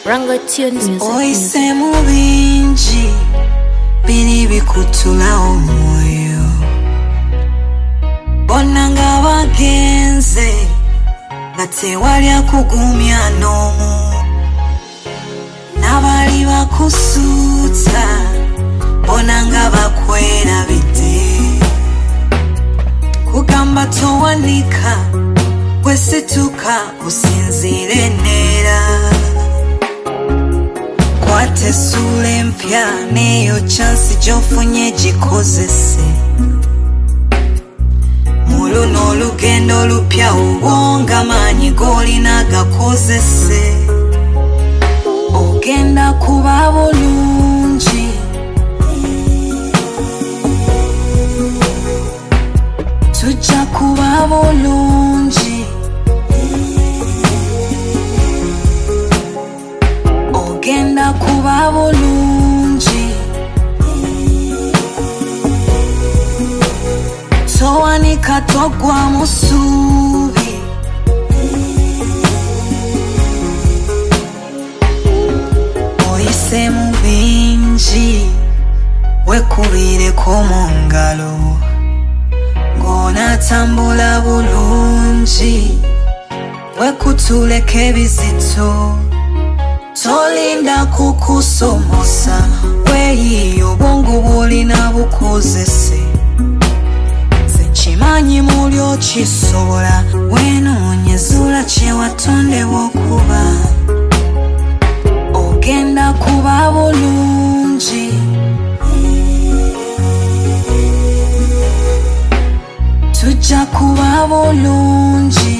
Rango Tunes Music. Oyise mu bingi biri bikutula omwoyo, bonna nga bagenze nga tewali akugumya n'omu, n'abali bakusuuta bonna nga bakwerabidde. Kugamba towanika gwe situka osinzire neera, kwata essuula empya n'eyo chansi gy'ofunye gikozese. Mu luno olugendo olupya obwonga maanyi g'olina gakozese. Ogenda kuba bulungi, tujja kuba bulungi. Ogenda kuba bulungi, towanika togwa mu ssuubi. Oyise mu bingi wekubireko mu ngalo, ng'onaatambula bulungi wekutuleko ebizito. Tolinda kukusomosa, weeyiyo obwongo bw'olina bukozese. Nze nkimanyi muli okisobola, weenoonyezuula kye watondebwa okuba. Ogenda kuba bulungi, tujja kuba bulungi.